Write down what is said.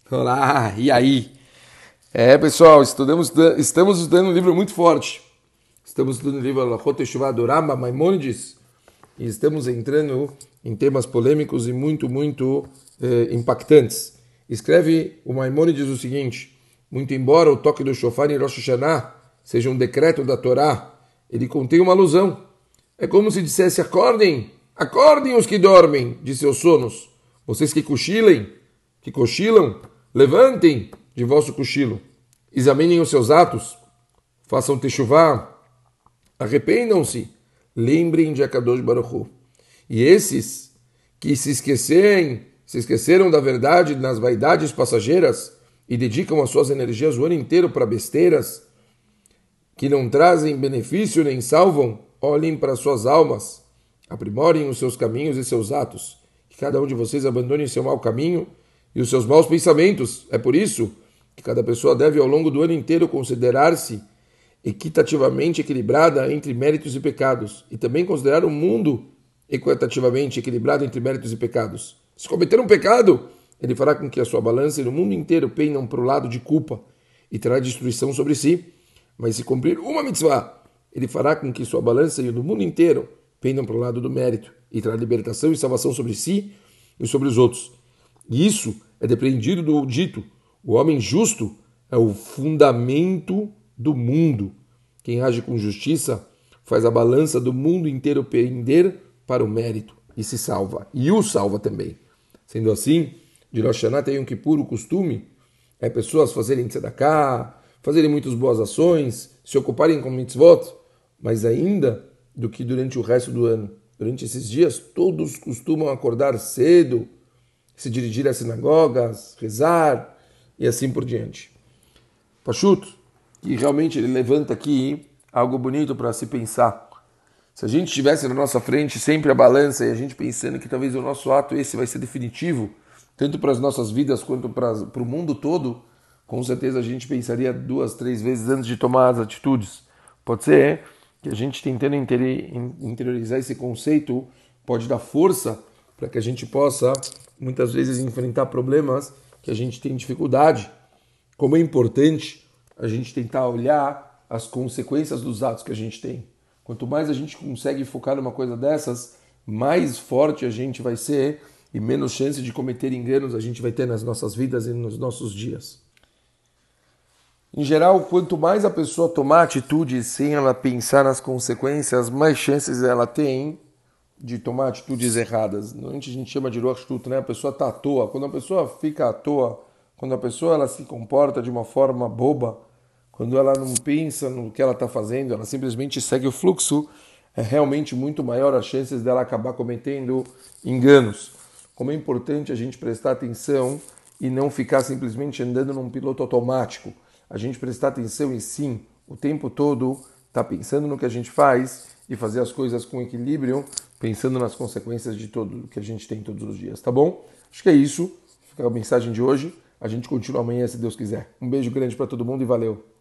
Olá, e aí? Pessoal, estamos estudando um livro muito forte. Estamos estudando o livro Alachot Teshuvah do Rambam Maimonides e estamos entrando em temas polêmicos e muito impactantes. Escreve o Maimonides o seguinte: muito embora o toque do shofar em Rosh Hashanah seja um decreto da Torá, ele contém uma alusão. É como se dissesse: acordem, acordem os que dormem de seus sonos, vocês que cochilam, levantem de vosso cochilo, examinem os seus atos, façam techuvá, arrependam-se, lembrem de Akadosh Baruch Hu. E esses que se esqueceram da verdade nas vaidades passageiras e dedicam as suas energias o ano inteiro para besteiras que não trazem benefício nem salvam, olhem para suas almas, aprimorem os seus caminhos e seus atos, que cada um de vocês abandone seu mau caminho e os seus maus pensamentos. É por isso que cada pessoa deve ao longo do ano inteiro considerar-se equitativamente equilibrada entre méritos e pecados, e também considerar o mundo equitativamente equilibrado entre méritos e pecados. Se cometer um pecado, ele fará com que a sua balança e o mundo inteiro pendam para o lado de culpa e trará destruição sobre si. Mas se cumprir uma mitzvah, ele fará com que sua balança e o do mundo inteiro pendam para o lado do mérito e trará libertação e salvação sobre si e sobre os outros. E isso é depreendido do dito: o homem justo é o fundamento do mundo. Quem age com justiça faz a balança do mundo inteiro pender para o mérito e se salva. E o salva também. Sendo assim, de Rosh Hashanah tem um Kippur, o costume é pessoas fazerem tzedakah, fazerem muitas boas ações, se ocuparem com mitzvot, mas ainda do que durante o resto do ano. Durante esses dias, todos costumam acordar cedo, se dirigir às sinagogas, rezar e assim por diante. Pachuto, que realmente ele levanta aqui algo bonito para se pensar. Se a gente tivesse na nossa frente sempre a balança e a gente pensando que talvez o nosso ato esse vai ser definitivo, tanto para as nossas vidas quanto para o mundo todo, com certeza a gente pensaria 2, 3 vezes antes de tomar as atitudes. Pode ser que a gente tentando interiorizar esse conceito pode dar força para que a gente possa muitas vezes enfrentar problemas que a gente tem dificuldade. Como é importante a gente tentar olhar as consequências dos atos que a gente tem. Quanto mais a gente consegue focar numa coisa dessas, mais forte a gente vai ser e menos chance de cometer enganos a gente vai ter nas nossas vidas e nos nossos dias. Em geral, quanto mais a pessoa tomar atitude sem ela pensar nas consequências, mais chances ela tem de tomar atitudes erradas. Normalmente a gente chama de ruach, né? A pessoa está à toa. Quando a pessoa fica à toa, quando a pessoa ela se comporta de uma forma boba, quando ela não pensa no que ela está fazendo, ela simplesmente segue o fluxo, é realmente muito maior as chances dela acabar cometendo enganos. Como é importante a gente prestar atenção e não ficar simplesmente andando num piloto automático. A gente prestar atenção e sim, o tempo todo, estar pensando no que a gente faz e fazer as coisas com equilíbrio, pensando nas consequências de tudo que a gente tem todos os dias, tá bom? Acho que é isso. Fica a mensagem de hoje. A gente continua amanhã, se Deus quiser. Um beijo grande para todo mundo e valeu!